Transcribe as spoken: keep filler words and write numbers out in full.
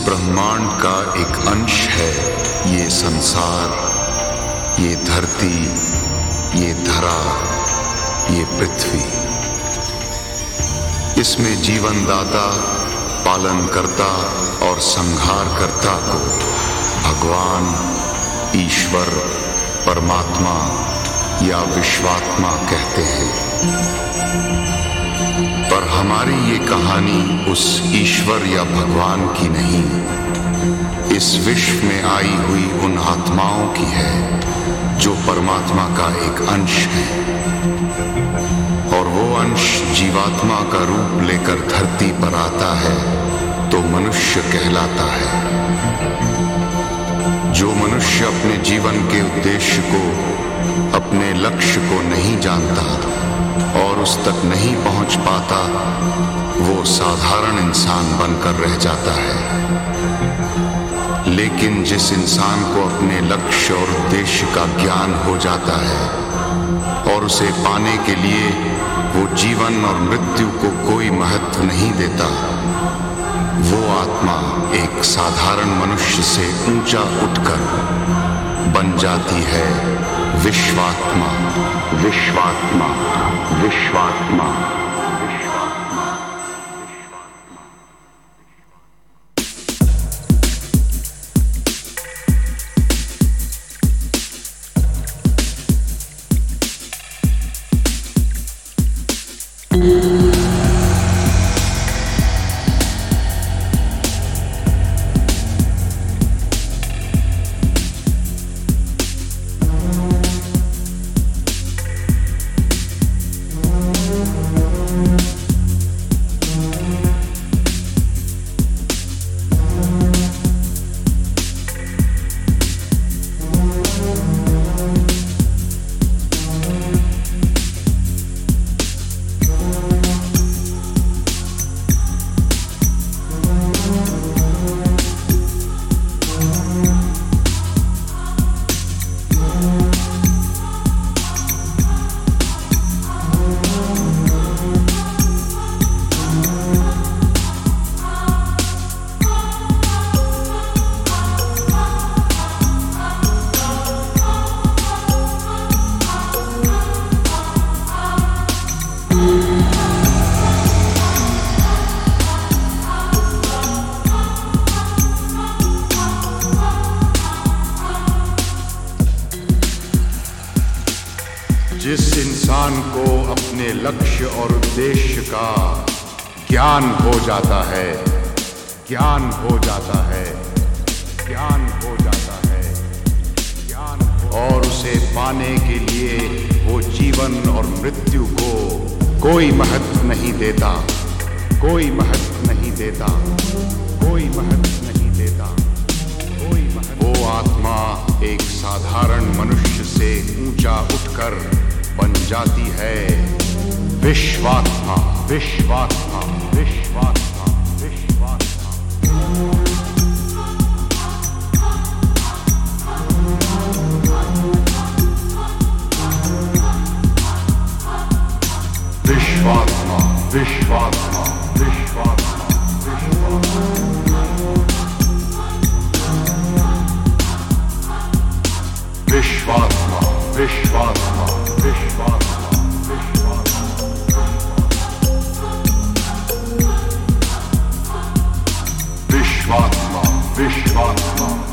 ब्रह्मांड का एक अंश है ये संसार, ये धरती, ये धरा, ये पृथ्वी। इसमें जीवन दाता, पालन करता और संहार करता को भगवान, ईश्वर, परमात्मा या विश्वात्मा कहते हैं। पर हमारी ये कहानी उस ईश्वर या भगवान की नहीं, इस विश्व में आई हुई उन आत्माओं की है जो परमात्मा का एक अंश है। और वो अंश जीवात्मा का रूप लेकर धरती पर आता है तो मनुष्य कहलाता है। जो मनुष्य अपने जीवन के उद्देश्य को, अपने लक्ष्य को नहीं जानता और उस तक नहीं पहुंच पाता, वो साधारण इंसान बनकर रह जाता है। लेकिन जिस इंसान को अपने लक्ष्य और उद्देश्य का ज्ञान हो जाता है और उसे पाने के लिए वो जीवन और मृत्यु को कोई महत्व नहीं देता, वो आत्मा एक साधारण मनुष्य से ऊंचा उठकर बन जाती है विश्वात्मा। विश्वात्मा, विश्वात्मा। जिस इंसान को अपने लक्ष्य और उद्देश्य का ज्ञान हो जाता है, ज्ञान हो जाता है, ज्ञान हो जाता है, ज्ञान हो और उसे पाने के लिए वो जीवन और मृत्यु को कोई महत्व नहीं देता, कोई महत्व नहीं देता, कोई महत्व नहीं देता, कोई महत्व। वो आत्मा एक साधारण मनुष्य से ऊंचा उठकर बन जाती है विश्वात्मा। विश्वात्मा, विश्वात्मा, विश्वात्मा। विश्वात्मा, विश्वात्मा, विश्वात्मा, विश्वात्मा। विश्वात्मा, विश्वात्मा, विश्वात्मा, विश्वात्मा, विश्वात्मा, विश्वात्मा।